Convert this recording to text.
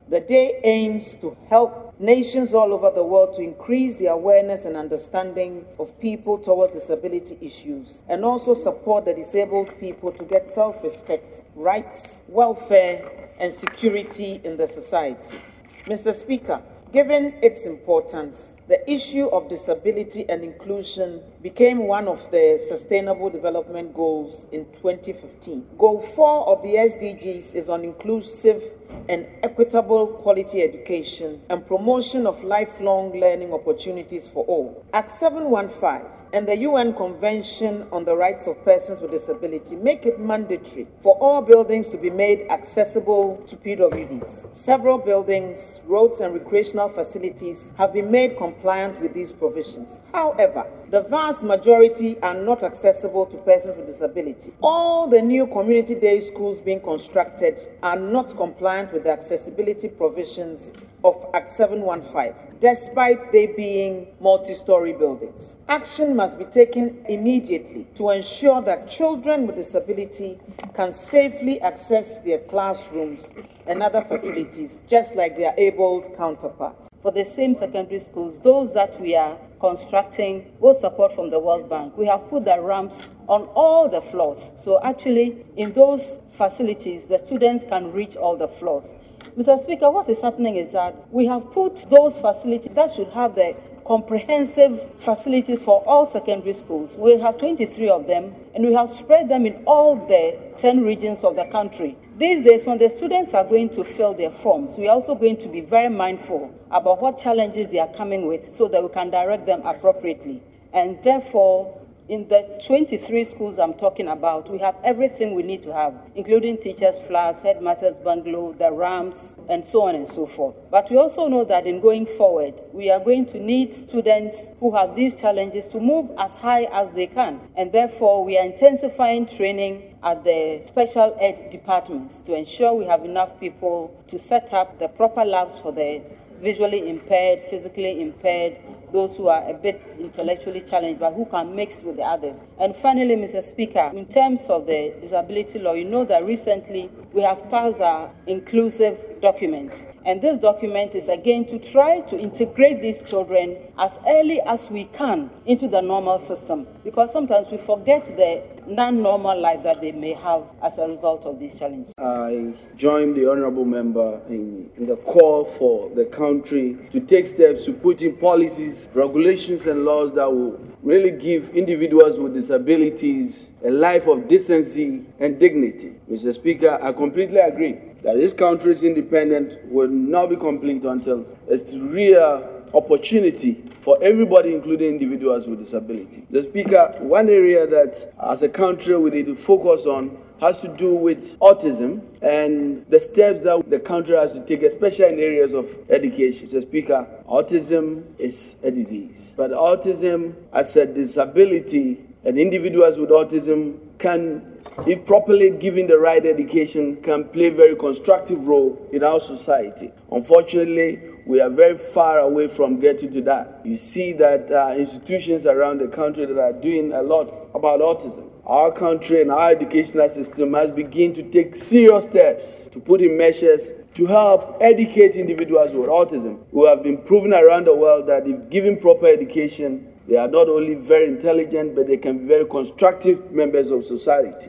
The day aims to help nations all over the world to increase the awareness and understanding of people towards disability issues, and also support the disabled people to get self-respect, rights, welfare, and security in the society. Mr. Speaker, given its importance, the issue of disability and inclusion became one of the Sustainable Development Goals in 2015. Goal 4 of the SDGs is on inclusive and equitable quality education and promotion of lifelong learning opportunities for all. Act 715 and the UN Convention on the Rights of Persons with Disability make it mandatory for all buildings to be made accessible to PWDs. Several buildings, roads, and recreational facilities have been made compliant with these provisions. However, the vast majority are not accessible to persons with disability. All the new community day schools being constructed are not compliant with the accessibility provisions of Act 715, despite they being multi-story buildings. Action must be taken immediately to ensure that children with disability can safely access their classrooms and other facilities, just like their abled counterparts. For the same secondary schools, those that we are constructing with support from the World Bank, we have put the ramps on all the floors. So actually, in those facilities, the students can reach all the floors. Mr. Speaker, what is happening is that we have put those facilities that should have the comprehensive facilities for all secondary schools. We have 23 of them, and we have spread them in all the 10 regions of the country. These days, when the students are going to fill their forms, we are also going to be very mindful about what challenges they are coming with so that we can direct them appropriately. And therefore, in the 23 schools I'm talking about, we have everything we need to have, including teachers' flats, headmasters' bungalow, the ramps, and so on and so forth. But we also know that in going forward, we are going to need students who have these challenges to move as high as they can. And therefore, we are intensifying training at the special ed departments to ensure we have enough people to set up the proper labs for the visually impaired, physically impaired, those who are a bit intellectually challenged, but who can mix with the others. And finally, Mr. Speaker, in terms of the disability law, you know that recently we have passed our inclusive document. And this document is again to try to integrate these children as early as we can into the normal system, because sometimes we forget the non-normal life that they may have as a result of these challenges. I join the honorable member in the call for the country to take steps to put in policies, regulations, and laws that will really give individuals with disabilities a life of decency and dignity. Mr. Speaker, I completely agree that this country's independence will not be complete until it's real opportunity for everybody, including individuals with disability. The Speaker, one area that as a country we need to focus on has to do with autism and the steps that the country has to take, especially in areas of education. Mr. Speaker, autism is a disease, but autism as a disability, and individuals with autism can, if properly given the right education, can play a very constructive role in our society. Unfortunately, we are very far away from getting to that. You see that institutions around the country that are doing a lot about autism. Our country and our educational system must begin to take serious steps to put in measures to help educate individuals with autism, who have been proven around the world that if given proper education, they are not only very intelligent, but they can be very constructive members of society.